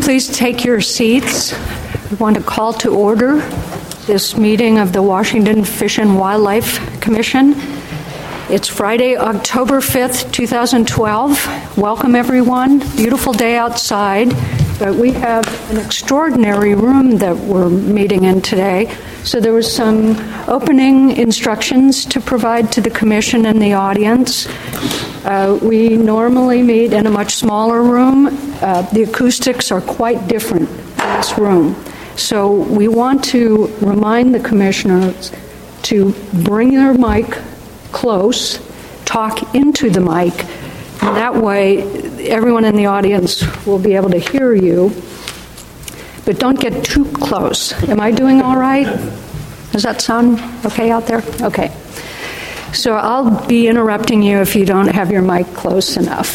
Please take your seats. I want to call to order this meeting of the Washington Fish and Wildlife Commission. It's Friday, October 5th, 2012. Welcome, everyone. Beautiful day outside, but we have an extraordinary room that we're meeting in today. So there was some opening instructions to provide to the Commission and the audience. We normally meet in a much smaller room. The acoustics are quite different in this room. So we want to remind the commissioners to bring their mic close, talk into the mic, and that way everyone in the audience will be able to hear you. But don't get too close. Am I doing all right? Does that sound okay out there? Okay. So I'll be interrupting you if you don't have your mic close enough.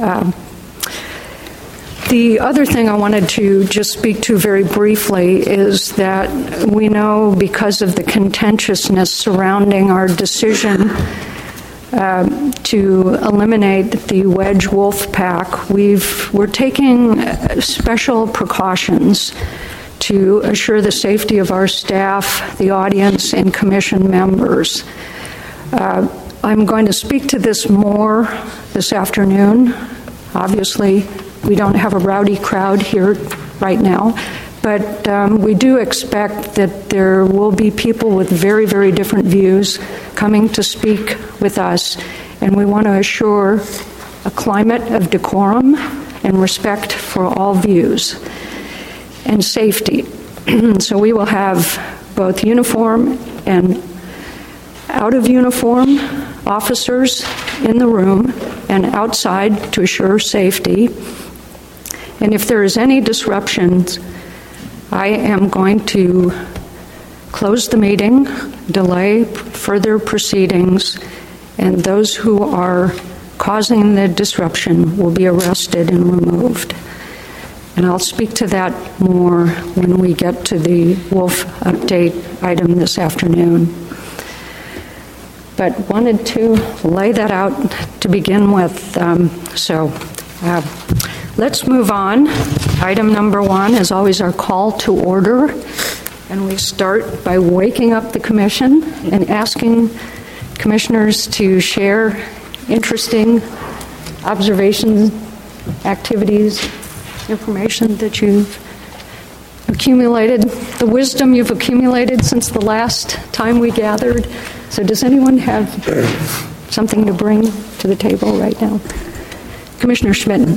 The other thing I wanted to just speak to very briefly is that we know because of the contentiousness surrounding our decision to eliminate the wedge wolf pack, we're taking special precautions to assure the safety of our staff, the audience, and commission members. I'm going to speak to this more this afternoon. Obviously, we don't have a rowdy crowd here right now, but we do expect that there will be people with very, very different views coming to speak with us, and we want to assure a climate of decorum and respect for all views and safety. So we will have both uniform and out of uniform officers in the room and outside to assure safety. And if there is any disruptions, I am going to close the meeting, delay further proceedings, and those who are causing the disruption will be arrested and removed. And I'll speak to that more when we get to the wolf update item this afternoon. But wanted to lay that out to begin with. Let's move on. Item number one is always our call to order. And we start by waking up the commission and asking commissioners to share interesting observations, activities, information that you've accumulated, the wisdom you've accumulated since the last time we gathered. So does anyone have something to bring to the table right now? Commissioner Schmitten.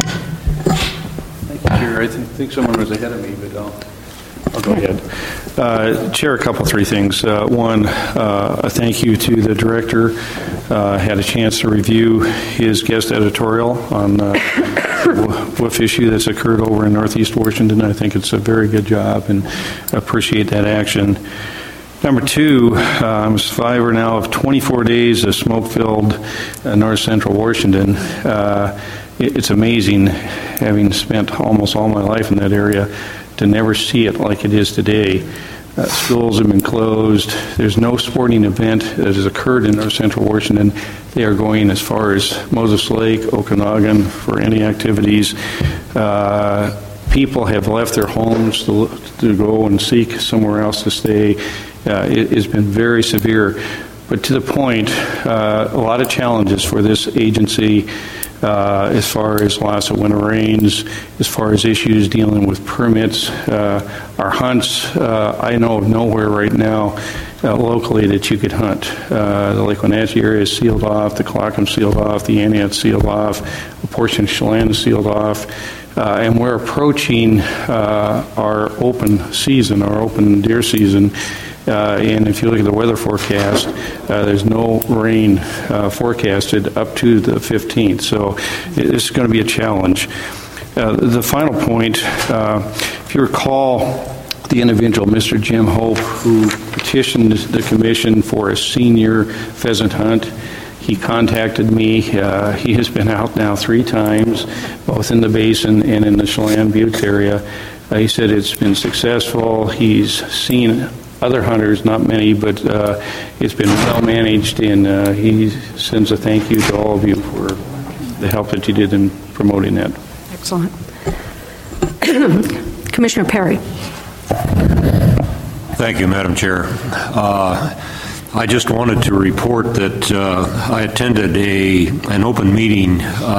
Thank you, Chair. I think someone was ahead of me, but I'll go ahead. Chair, three things. One, a thank you to the director. Had a chance to review his guest editorial on the wolf issue that's occurred over in Northeast Washington. I think it's a very good job and appreciate that action. Number two, I'm a survivor now of 24 days of smoke-filled north central Washington. It's amazing, having spent almost all my life in that area, to never see it like it is today. Schools have been closed. There's no sporting event that has occurred in north central Washington. They are going as far as Moses Lake, Okanagan for any activities. People have left their homes to go and seek somewhere else to stay. It has been very severe, but to the point, a lot of challenges for this agency as far as loss of winter rains, as far as issues dealing with permits. Our hunts, I know of nowhere right now locally that you could hunt. The Lake Wenatchee area is sealed off, the Clackamas sealed off, the Aniak sealed off, a portion of Chelan is sealed off. And we're approaching our open season, our open deer season. And if you look at the weather forecast, there's no rain forecasted up to the 15th. So this is going to be a challenge. The final point, if you recall, the individual, Mr. Jim Hope, who petitioned the commission for a senior pheasant hunt, he contacted me. He has been out now 3 times, both in the basin and in the Chelan Butte area. He said it's been successful. He's seen other hunters, not many, but it's been well managed, and he sends a thank you to all of you for the help that you did in promoting that. Excellent. Commissioner Perry. Thank you, Madam Chair. I just wanted to report that I attended an open meeting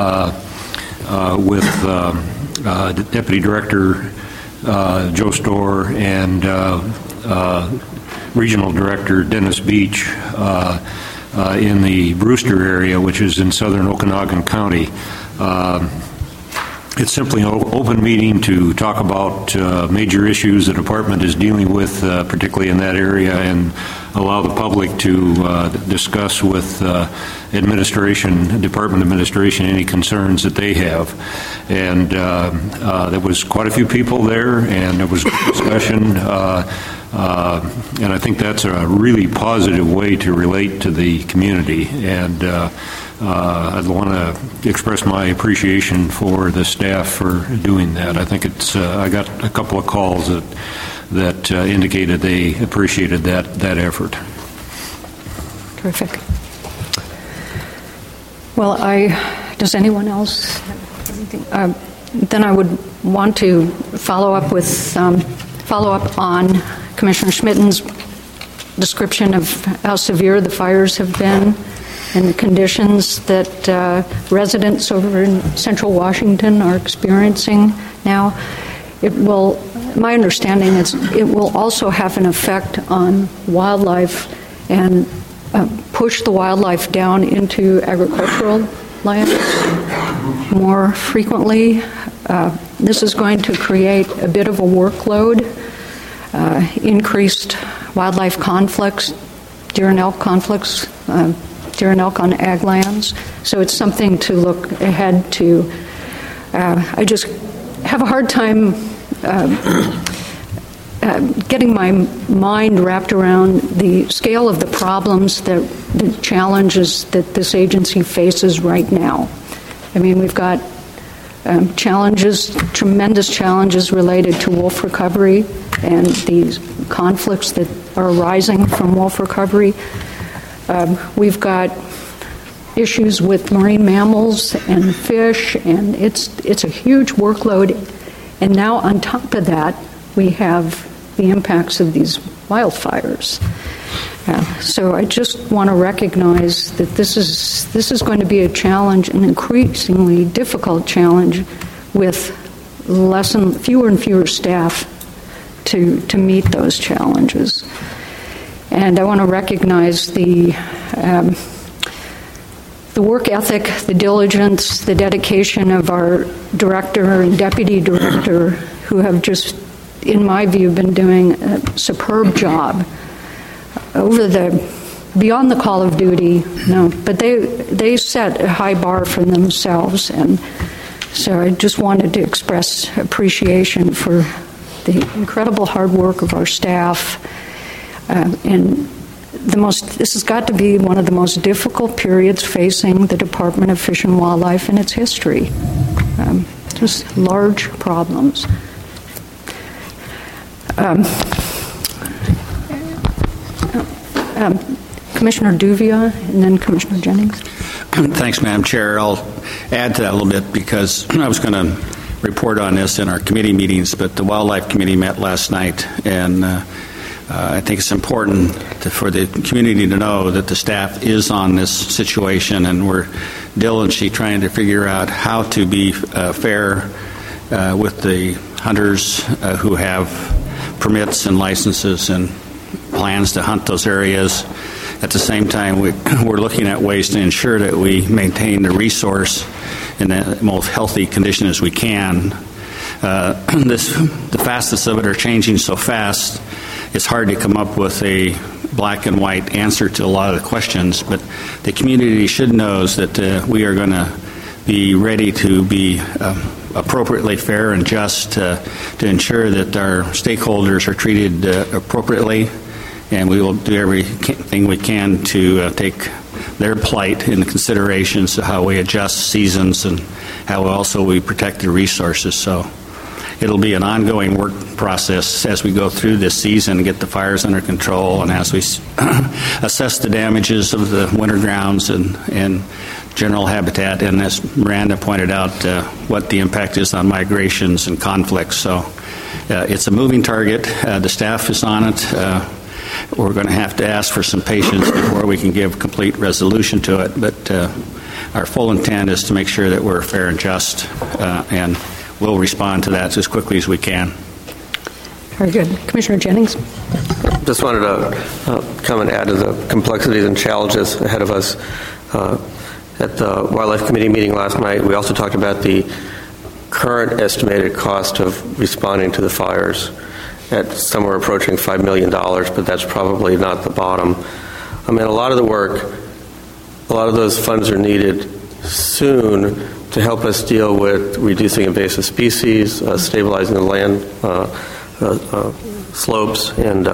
with Deputy Director Joe Storr and Regional Director Dennis Beach in the Brewster area, which is in southern Okanagan County. It's simply an open meeting to talk about major issues the department is dealing with, particularly in that area, and allow the public to discuss with department administration, any concerns that they have. And there was quite a few people there, and there was good discussion. And I think that's a really positive way to relate to the community. And I'd want to express my appreciation for the staff for doing that. I think it's. I got a couple of calls that indicated they appreciated that effort. Terrific. Well, does anyone else have anything? Then I would want to follow up on Commissioner Schmitten's description of how severe the fires have been and the conditions that residents over in central Washington are experiencing now. My understanding is it will also have an effect on wildlife and push the wildlife down into agricultural lands more frequently. This is going to create a bit of a workload, increased wildlife conflicts, deer and elk conflicts, deer and elk on ag lands. So it's something to look ahead to. I just have a hard time getting my mind wrapped around the scale of the problems, the challenges that this agency faces right now. I mean, we've got tremendous challenges related to wolf recovery and these conflicts that are arising from wolf recovery. We've got issues with marine mammals and fish, and it's a huge workload. And now on top of that, we have the impacts of these wildfires. So I just want to recognize that this is going to be a challenge, an increasingly difficult challenge, with fewer and fewer staff to meet those challenges. And I want to recognize the work ethic, the diligence, the dedication of our director and deputy director, who have just, in my view, been doing a superb job beyond the call of duty. No, but they set a high bar for themselves, and so I just wanted to express appreciation for the incredible hard work of our staff. And this has got to be one of the most difficult periods facing the Department of Fish and Wildlife in its history. Just large problems. Commissioner Duvia and then Commissioner Jennings. Thanks, Madam Chair. I'll add to that a little bit because I was going to report on this in our committee meetings, but the Wildlife Committee met last night, and I think it's important for the community to know that the staff is on this situation, and we're diligently trying to figure out how to be fair with the hunters who have permits and licenses and plans to hunt those areas. At the same time, we're looking at ways to ensure that we maintain the resource in the most healthy condition as we can. The fastest of it are changing so fast, it's hard to come up with a black and white answer to a lot of the questions, but the community should know that we are going to be ready to be appropriately fair and just to ensure that our stakeholders are treated appropriately, and we will do everything we can to take their plight into consideration, so how we adjust seasons and how also we protect the resources. So it'll be an ongoing work process as we go through this season and get the fires under control, and as we assess the damages of the winter grounds and general habitat, and as Miranda pointed out, what the impact is on migrations and conflicts. So it's a moving target. The staff is on it. We're going to have to ask for some patience before we can give complete resolution to it, but our full intent is to make sure that we're fair and just, and we'll respond to that as quickly as we can. Very good. Commissioner Jennings? Just wanted to come and add to the complexities and challenges ahead of us. At the Wildlife Committee meeting last night, we also talked about the current estimated cost of responding to the fires at somewhere approaching $5 million, but that's probably not the bottom. I mean, a lot of the work, a lot of those funds are needed soon to help us deal with reducing invasive species, stabilizing the land slopes, and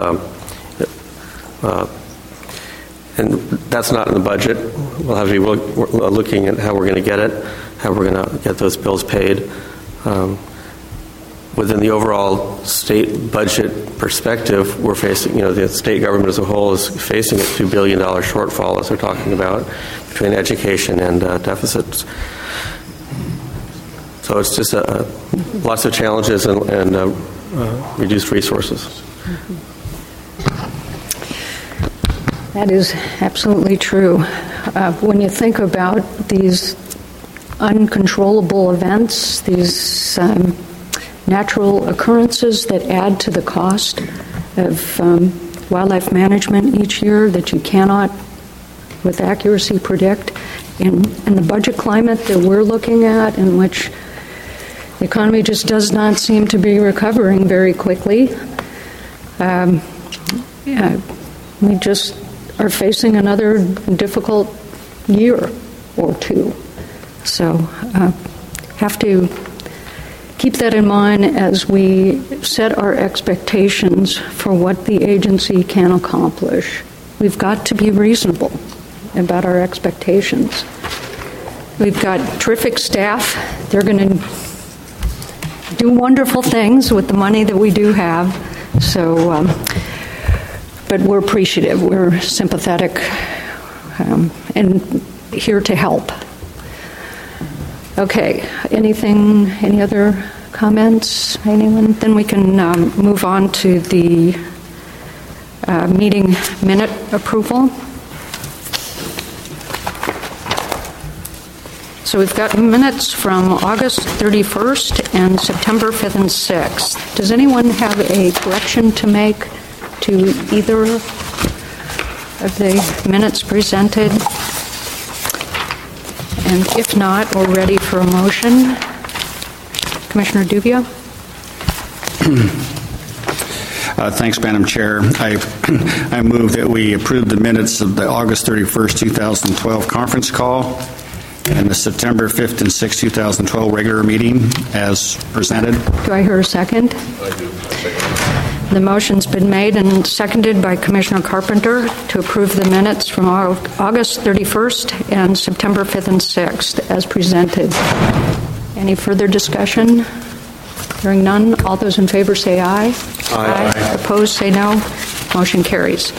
that's not in the budget. We'll have to be looking at how we're going to get it, how we're going to get those bills paid. Within the overall state budget perspective, we're facing, the state government as a whole is facing a $2 billion shortfall, as they're talking about, between education and deficits. So it's just lots of challenges and reduced resources. That is absolutely true. When you think about these uncontrollable events, these natural occurrences that add to the cost of wildlife management each year that you cannot with accuracy predict, in the budget climate that we're looking at, in which the economy just does not seem to be recovering very quickly, we just are facing another difficult year or two. So have to keep that in mind as we set our expectations for what the agency can accomplish. We've got to be reasonable about our expectations. We've got terrific staff. They're going to do wonderful things with the money that we do have. So, but we're appreciative. We're sympathetic and here to help. Okay, any other comments? Anyone? Then we can move on to the meeting minute approval. So we've got minutes from August 31st and September 5th and 6th. Does anyone have a correction to make to either of the minutes presented? And if not, we're ready for a motion. Commissioner Dubia? Thanks, Madam Chair. I move that we approve the minutes of the August 31st, 2012 conference call and the September 5th and 6th, 2012 regular meeting as presented. Do I hear a second? I do. The motion's been made and seconded by Commissioner Carpenter to approve the minutes from August 31st and September 5th and 6th as presented. Any further discussion? Hearing none, all those in favor say aye. Aye. Opposed say no. Motion carries.